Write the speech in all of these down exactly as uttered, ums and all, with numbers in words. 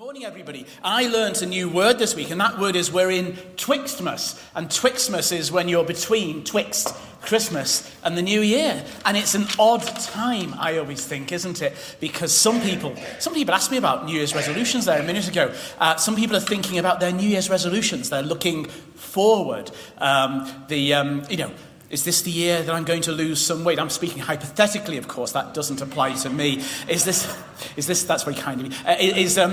Morning, everybody. I learnt a new word this week, and that word is we're in Twixtmas. And Twixtmas is when you're between Twixt, Christmas, and the New Year. And it's an odd time, I always think, isn't it? Because some people, some people asked me about New Year's resolutions there a minute ago. Uh, some people are thinking about their New Year's resolutions. They're looking forward. Um, the, um, you know, Is this the year that I'm going to lose some weight? I'm speaking hypothetically, of course. That doesn't apply to me. Is this, is this, that's very kind of me. Uh, is, um,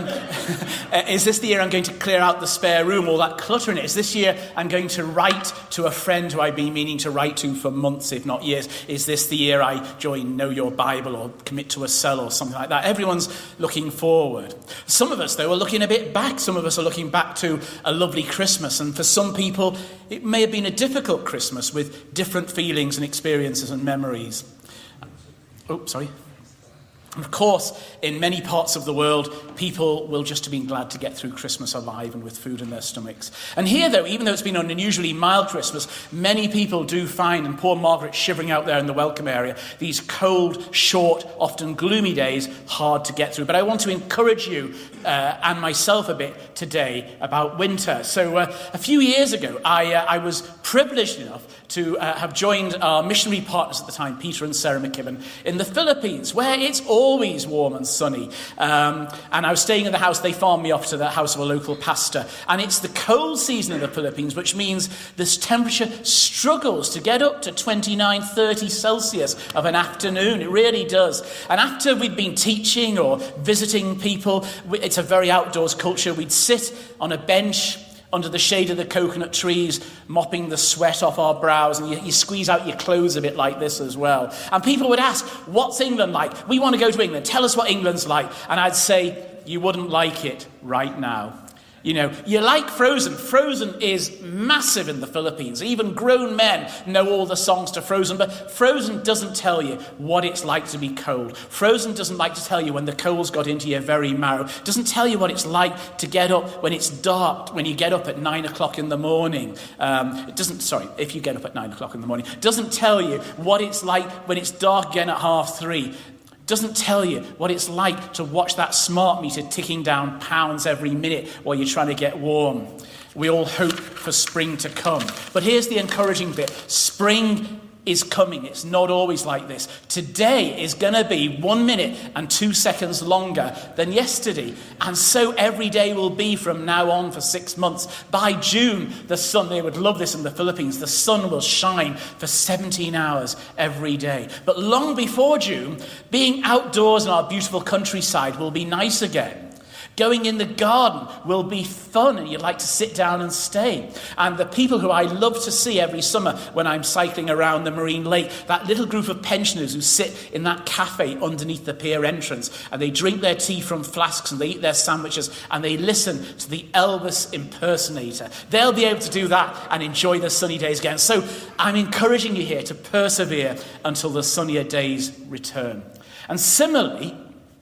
is this the year I'm going to clear out the spare room, all that clutter in it? Is this year I'm going to write to a friend who I've been meaning to write to for months, if not years? Is this the year I join Know Your Bible or commit to a cell or something like that? Everyone's looking forward. Some of us, though, are looking a bit back. Some of us are looking back to a lovely Christmas. And for some people, it may have been a difficult Christmas with different feelings and experiences and memories. Oh, sorry. Of course, in many parts of the world, people will just have been glad to get through Christmas alive and with food in their stomachs. And here, though, even though it's been an unusually mild Christmas, many people do find, and poor Margaret shivering out there in the welcome area, these cold, short, often gloomy days hard to get through. But I want to encourage you uh, and myself a bit today about winter. So uh, a few years ago, I, uh, I was privileged enough to uh, have joined our missionary partners at the time, Peter and Sarah McKibben, in the Philippines, where it's always warm and sunny. Um, and I was staying in the house. They farmed me off to the house of a local pastor. And it's the cold season in the Philippines, which means this temperature struggles to get up to twenty-nine, thirty Celsius of an afternoon. It really does. And after we'd been teaching or visiting people, it's a very outdoors culture. We'd sit on a bench under the shade of the coconut trees, mopping the sweat off our brows, and you, you squeeze out your clothes a bit like this as well. And people would ask, what's England like? We want to go to England. Tell us what England's like. And I'd say, you wouldn't like it right now. You know, you like Frozen. Frozen is massive in the Philippines. Even grown men know all the songs to Frozen, but Frozen doesn't tell you what it's like to be cold. Frozen doesn't like to tell you when the cold's got into your very marrow. It doesn't tell you what it's like to get up when it's dark, when you get up at nine o'clock in the morning. Um, it doesn't, sorry, if you get up at nine o'clock in the morning. It doesn't tell you what it's like when it's dark again at half three. Doesn't tell you what it's like to watch that smart meter ticking down pounds every minute while you're trying to get warm. We all hope for spring to come. But here's the encouraging bit. Spring is coming. It's not always like this. Today is going to be one minute and two seconds longer than yesterday. And so every day will be from now on for six months. By June, the sun, they would love this in the Philippines, the sun will shine for seventeen hours every day. But long before June, being outdoors in our beautiful countryside will be nice again. Going in the garden will be fun and you'd like to sit down and stay. And the people who I love to see every summer when I'm cycling around the marine lake, that little group of pensioners who sit in that cafe underneath the pier entrance and they drink their tea from flasks and they eat their sandwiches and they listen to the Elvis impersonator. They'll be able to do that and enjoy the sunny days again. So I'm encouraging you here to persevere until the sunnier days return. And similarly,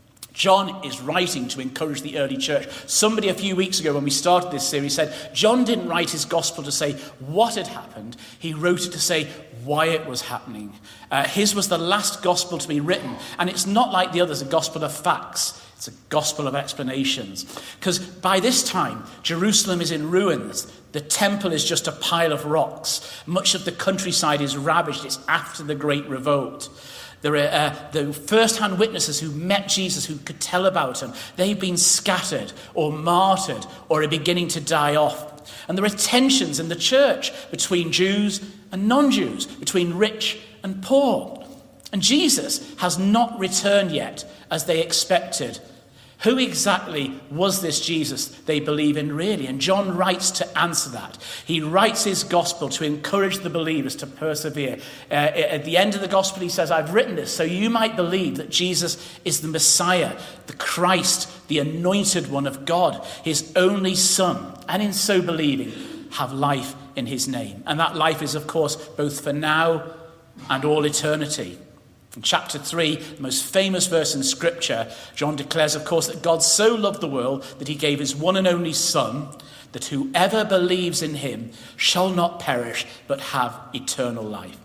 John is writing to encourage the early church. Somebody a few weeks ago when we started this series said, John didn't write his gospel to say what had happened. He wrote it to say why it was happening. Uh, his was the last gospel to be written. And it's not like the others, a gospel of facts. It's a gospel of explanations. Because by this time, Jerusalem is in ruins. The temple is just a pile of rocks. Much of the countryside is ravaged. It's after the Great Revolt. There are uh, the first-hand witnesses who met Jesus, who could tell about him. They've been scattered or martyred or are beginning to die off. And there are tensions in the church between Jews and non-Jews, between rich and poor. And Jesus has not returned yet as they expected. Who exactly was this Jesus they believe in really? And John writes to answer that. He writes his gospel to encourage the believers to persevere. Uh, at the end of the gospel he says, I've written this so you might believe that Jesus is the Messiah, the Christ, the anointed one of God, his only son. And in so believing, have life in his name. And that life is, of course, both for now and all eternity. In chapter three, the most famous verse in Scripture, John declares, of course, that God so loved the world that he gave his one and only Son, that whoever believes in him shall not perish, but have eternal life.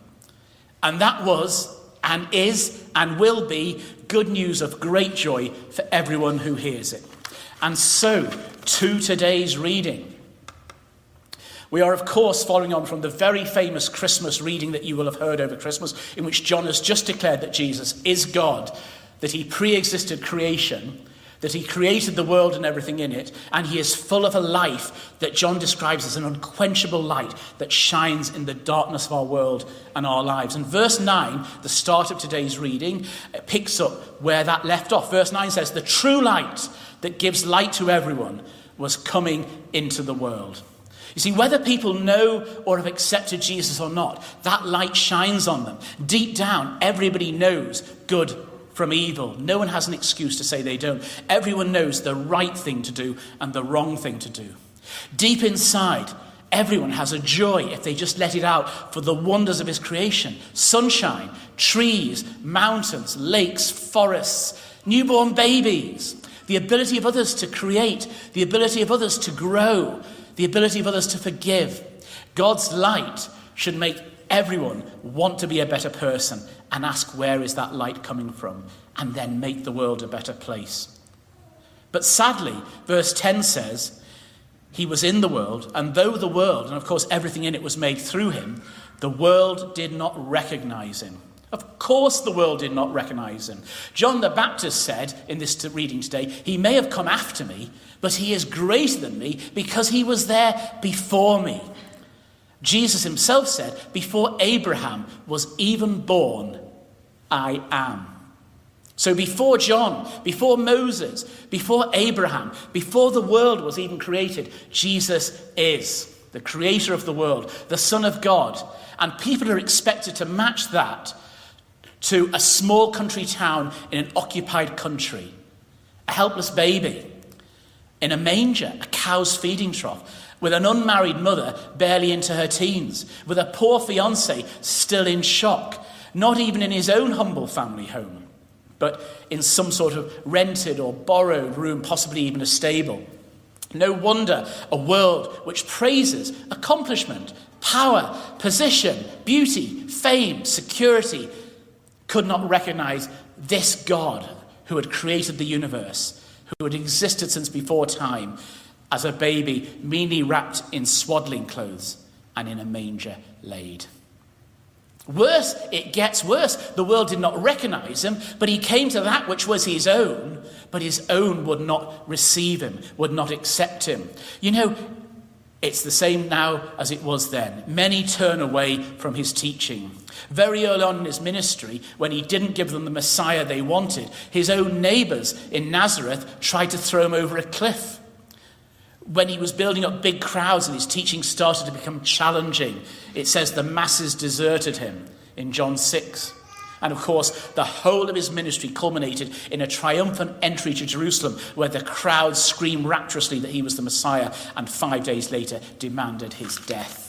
And that was, and is, and will be good news of great joy for everyone who hears it. And so, to today's reading. We are, of course, following on from the very famous Christmas reading that you will have heard over Christmas, in which John has just declared that Jesus is God, that he pre-existed creation, that he created the world and everything in it, and he is full of a life that John describes as an unquenchable light that shines in the darkness of our world and our lives. And verse nine, the start of today's reading, picks up where that left off. Verse nine says, "The true light that gives light to everyone was coming into the world." You see, whether people know or have accepted Jesus or not, that light shines on them. Deep down, everybody knows good from evil. No one has an excuse to say they don't. Everyone knows the right thing to do and the wrong thing to do. Deep inside, everyone has a joy if they just let it out for the wonders of his creation. Sunshine, trees, mountains, lakes, forests, newborn babies, the ability of others to create, the ability of others to grow, the ability of others to forgive. God's light should make everyone want to be a better person and ask, where is that light coming from? And then make the world a better place. But sadly, verse ten says, he was in the world, and though the world, and of course everything in it was made through him, the world did not recognize him. Of course the world did not recognize him. John the Baptist said in this reading today, he may have come after me, but he is greater than me because he was there before me. Jesus himself said, before Abraham was even born, I am. So before John, before Moses, before Abraham, before the world was even created, Jesus is the creator of the world, the Son of God. And people are expected to match that to a small country town in an occupied country, a helpless baby in a manger, a cow's feeding trough, with an unmarried mother barely into her teens, with a poor fiancé still in shock, not even in his own humble family home, but in some sort of rented or borrowed room, possibly even a stable. No wonder a world which praises accomplishment, power, position, beauty, fame, security, could not recognize this God who had created the universe, who had existed since before time, as a baby meanly wrapped in swaddling clothes and in a manger laid. Worse, it gets worse. The world did not recognize him, but he came to that which was his own, but his own would not receive him, would not accept him. You know, it's the same now as it was then. Many turn away from his teaching. Very early on in his ministry, when he didn't give them the Messiah they wanted, his own neighbors in Nazareth tried to throw him over a cliff. When he was building up big crowds and his teaching started to become challenging, it says the masses deserted him in John six. And of course, the whole of his ministry culminated in a triumphant entry to Jerusalem where the crowd screamed rapturously that he was the Messiah and five days later demanded his death.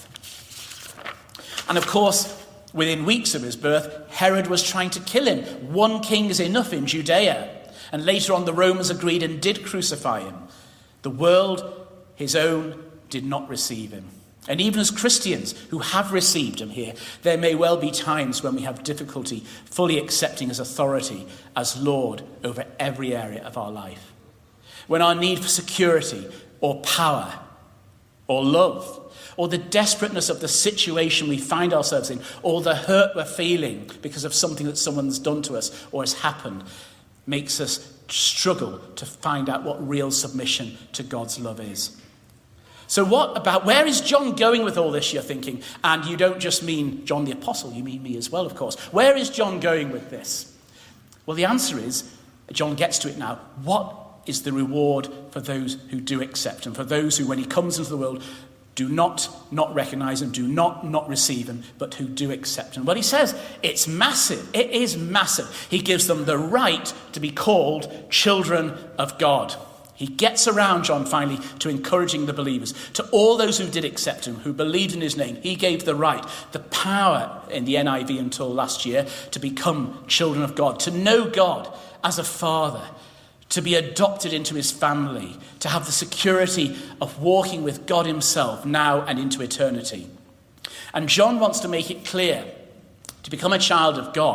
And of course, within weeks of his birth, Herod was trying to kill him. One king is enough in Judea. And later on, the Romans agreed and did crucify him. The world, his own, did not receive him. And even as Christians who have received him here, there may well be times when we have difficulty fully accepting his authority as Lord over every area of our life. When our need for security or power or love or the desperateness of the situation we find ourselves in or the hurt we're feeling because of something that someone's done to us or has happened makes us struggle to find out what real submission to God's love is. So what about, where is John going with all this, you're thinking? And you don't just mean John the Apostle, you mean me as well, of course. Where is John going with this? Well, the answer is, John gets to it now, what is the reward for those who do accept him, for those who, when he comes into the world, do not not recognize him, do not not receive him, but who do accept him? Well, he says it's massive. It is massive. He gives them the right to be called children of God. He gets around, John, finally, to encouraging the believers. To all those who did accept him, who believed in his name, he gave the right, the power in the N I V until last year, to become children of God, to know God as a father, to be adopted into his family, to have the security of walking with God himself now and into eternity. And John wants to make it clear, to become a child of God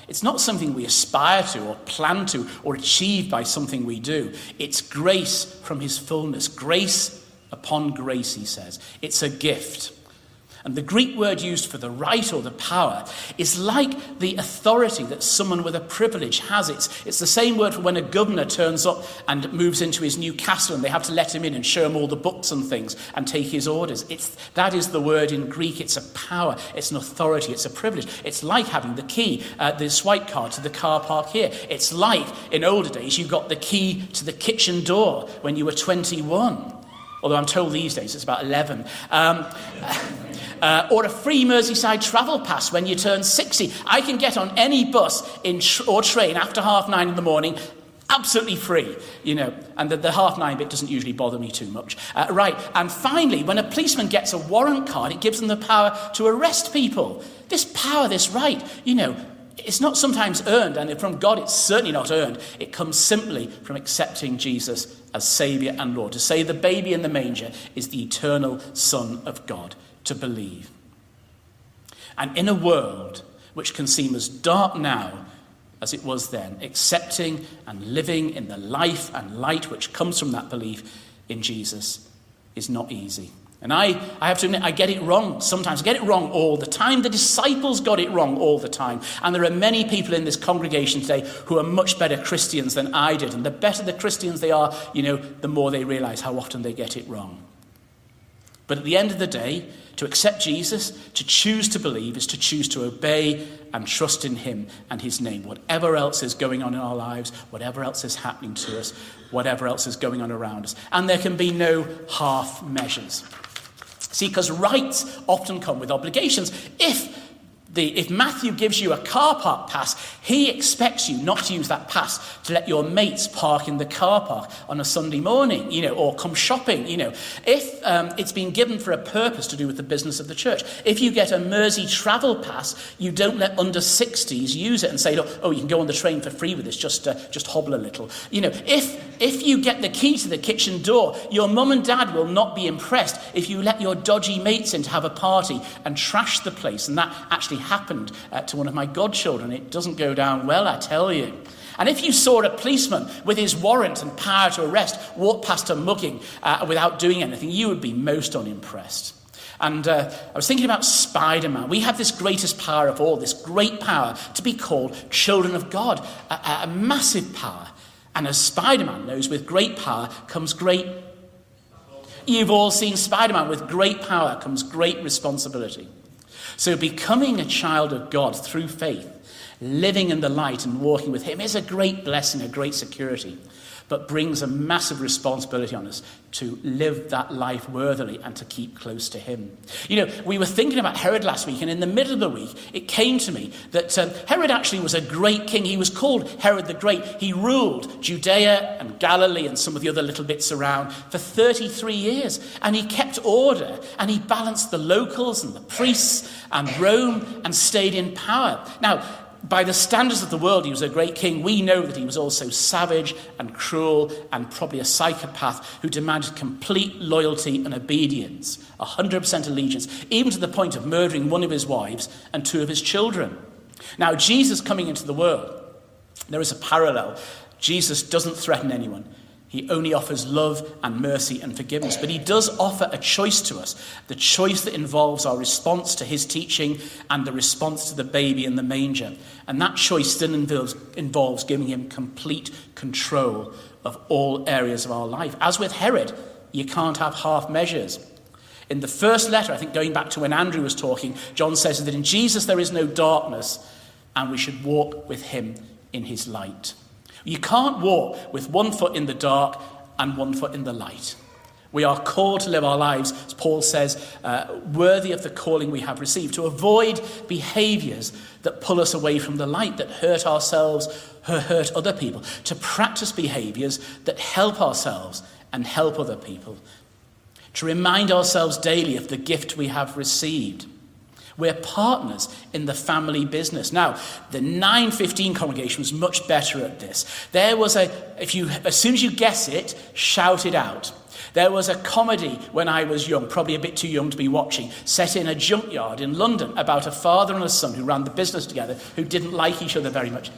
It's not something we aspire to or plan to or achieve by something we do. It's grace from his fullness. Grace upon grace, he says. It's a gift. And the Greek word used for the right or the power is like the authority that someone with a privilege has. It's, it's the same word for when a governor turns up and moves into his new castle and they have to let him in and show him all the books and things and take his orders. It's, that is the word in Greek. It's a power. It's an authority. It's a privilege. It's like having the key, uh, the swipe card to the car park here. It's like in older days you got the key to the kitchen door when you were twenty-one. Although I'm told these days it's about eleven. Um, uh, or a free Merseyside travel pass when you turn sixty. I can get on any bus in tr- or train after half nine in the morning, absolutely free, you know. And the, the half nine bit doesn't usually bother me too much. Uh, right, and finally, when a policeman gets a warrant card, it gives them the power to arrest people. This power, this right, you know, it's not sometimes earned, and from God it's certainly not earned. It comes simply from accepting Jesus as Saviour and Lord. To say the baby in the manger is the eternal Son of God, to believe. And in a world which can seem as dark now as it was then, accepting and living in the life and light which comes from that belief in Jesus is not easy. And I, I have to admit, I get it wrong sometimes. I get it wrong all the time. The disciples got it wrong all the time. And there are many people in this congregation today who are much better Christians than I did. And the better the Christians they are, you know, the more they realise how often they get it wrong. But at the end of the day, to accept Jesus, to choose to believe, is to choose to obey and trust in him and his name. Whatever else is going on in our lives, whatever else is happening to us, whatever else is going on around us. And there can be no half measures. See, because rights often come with obligations. If the if Matthew gives you a car park pass, he expects you not to use that pass to let your mates park in the car park on a Sunday morning, you know, or come shopping, you know. If um, it's been given for a purpose to do with the business of the church. If you get a Mersey travel pass, you don't let under sixties use it and say, oh, you can go on the train for free with this, just uh, just hobble a little. You know, if if you get the key to the kitchen door, your mum and dad will not be impressed if you let your dodgy mates in to have a party and trash the place. And that actually happened uh, to one of my godchildren. It doesn't go down well, I tell you. And if you saw a policeman with his warrant and power to arrest walk past a mugging uh, without doing anything, you would be most unimpressed. And uh, I was thinking about Spider-Man. We have this greatest power of all, this great power to be called children of God, a, a massive power. And as Spider-Man knows, with great power comes great... You've all seen Spider-Man. With great power comes great responsibility. So becoming a child of God through faith, living in the light and walking with him is a great blessing, a great security, but brings a massive responsibility on us to live that life worthily and to keep close to him. You know, we were thinking about Herod last week, and in the middle of the week, it came to me that um, Herod actually was a great king. He was called Herod the Great. He ruled Judea and Galilee and some of the other little bits around for thirty-three years. And he kept order, and he balanced the locals and the priests and Rome and stayed in power. Now, by the standards of the world, he was a great king. We know that he was also savage and cruel and probably a psychopath who demanded complete loyalty and obedience, one hundred percent allegiance, even to the point of murdering one of his wives and two of his children. Now, Jesus coming into the world, there is a parallel. Jesus doesn't threaten anyone. He only offers love and mercy and forgiveness. But he does offer a choice to us, the choice that involves our response to his teaching and the response to the baby in the manger. And that choice still involves, involves giving him complete control of all areas of our life. As with Herod, you can't have half measures. In the first letter, I think going back to when Andrew was talking, John says that in Jesus there is no darkness, and we should walk with him in his light. You can't walk with one foot in the dark and one foot in the light. We are called to live our lives, as Paul says, uh, worthy of the calling we have received, to avoid behaviours that pull us away from the light, that hurt ourselves, or hurt other people, to practice behaviours that help ourselves and help other people, to remind ourselves daily of the gift we have received. We're partners in the family business. Now, the nine fifteen congregation was much better at this. There was a, if you, as soon as you guess it, shout it out. There was a comedy when I was young, probably a bit too young to be watching, set in a junkyard in London about a father and a son who ran the business together, who didn't like each other very much.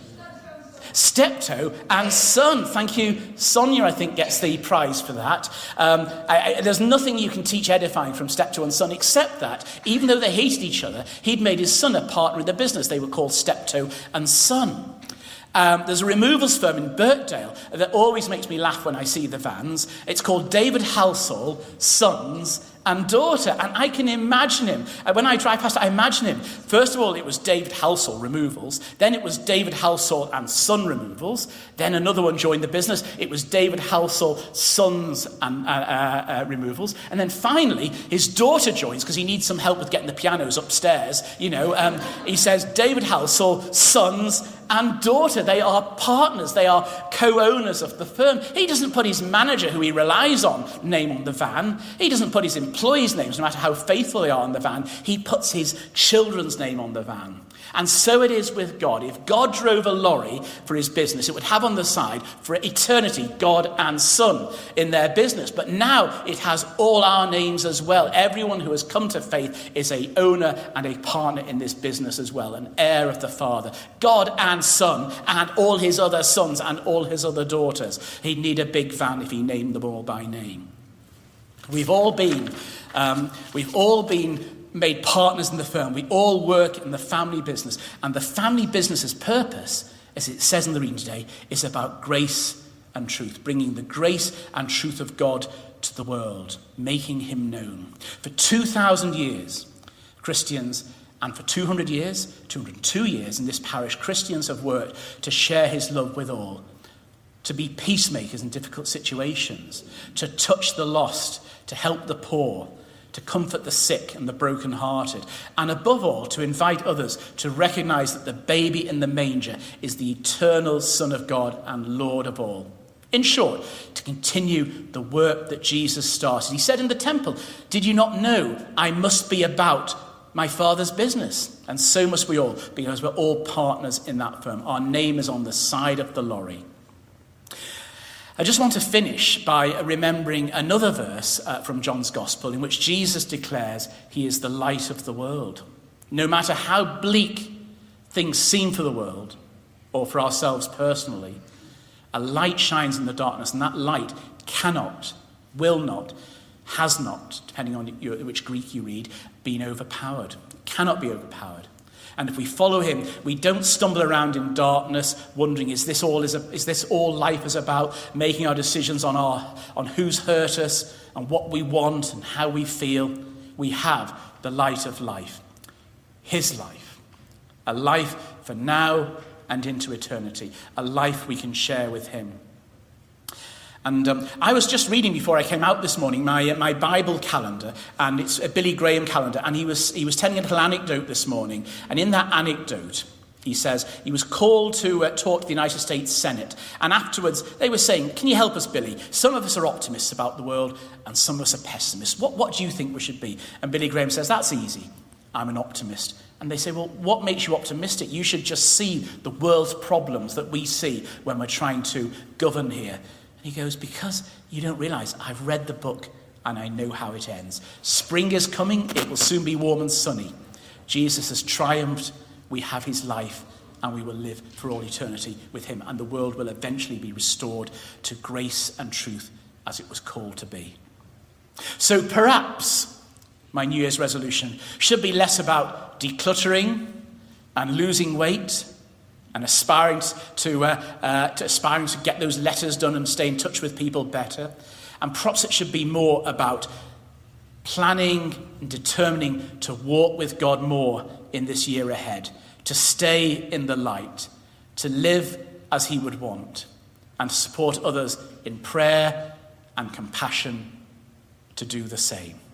Steptoe and Son. Thank you. Sonia, I think, gets the prize for that. Um, I, I, there's nothing you can teach edifying from Steptoe and Son except that, even though they hated each other, he'd made his son a partner in the business. They were called Steptoe and Son. Um, there's a removals firm in Birkdale that always makes me laugh when I see the vans. It's called David Halsall, Sons and Daughter. And I can imagine him. When I drive past, I imagine him. First of all, it was David Halsall Removals. Then it was David Halsall and Son Removals. Then another one joined the business. It was David Halsall, Sons and uh, uh, uh, Removals. And then finally, his daughter joins because he needs some help with getting the pianos upstairs. You know, um, he says, David Halsall, Sons and Daughter. They are partners. They are co-owners of the firm. He doesn't put his manager, who he relies on, name on the van. He doesn't put his employees' names, no matter how faithful they are on the van. He puts his children's name on the van. And so it is with God. If God drove a lorry for his business, it would have on the side for eternity God and Son in their business. But now it has all our names as well. Everyone who has come to faith is a owner and a partner in this business as well, an heir of the Father. God and Son and all his other sons and all his other daughters. He'd need a big van if he named them all by name. We've all been, um, we've all been made partners in the firm. We all work in the family business. And the family business's purpose, as it says in the reading today, is about grace and truth, bringing the grace and truth of God to the world, making him known. For two thousand years, Christians, and for two hundred years, two hundred two years in this parish, Christians have worked to share his love with all, to be peacemakers in difficult situations, to touch the lost, to help the poor, to comfort the sick and the brokenhearted, and above all, to invite others to recognize that the baby in the manger is the eternal Son of God and Lord of all. In short, to continue the work that Jesus started. He said in the temple, "Did you not know I must be about my Father's business?" And so must we all, because we're all partners in that firm. Our name is on the side of the lorry. I just want to finish by remembering another verse uh, from John's Gospel in which Jesus declares he is the light of the world. No matter how bleak things seem for the world or for ourselves personally, a light shines in the darkness, and that light cannot, will not, has not, depending on which Greek you read, been overpowered. It cannot be overpowered. And if we follow him, we don't stumble around in darkness, wondering, is this all is, a, is this all life is about? Making our decisions on our on who's hurt us and what we want and how we feel. We have the light of life, his life, a life for now and into eternity, a life we can share with him. And um, I was just reading before I came out this morning my uh, my Bible calendar, and it's a Billy Graham calendar, and he was he was telling a little anecdote this morning, and in that anecdote, he says he was called to uh, talk to the United States Senate, and afterwards they were saying, "Can you help us, Billy? Some of us are optimists about the world, and some of us are pessimists. What what do you think we should be?" And Billy Graham says, "That's easy. I'm an optimist." And they say, "Well, what makes you optimistic? You should just see the world's problems that we see when we're trying to govern here." He goes, "Because you don't realise, I've read the book and I know how it ends. Spring is coming, it will soon be warm and sunny. Jesus has triumphed, we have his life, and we will live for all eternity with him, and the world will eventually be restored to grace and truth as it was called to be." So perhaps my New Year's resolution should be less about decluttering and losing weight and aspiring to, uh, uh, to aspiring to get those letters done and stay in touch with people better. And perhaps it should be more about planning and determining to walk with God more in this year ahead, to stay in the light, to live as he would want, and to support others in prayer and compassion to do the same.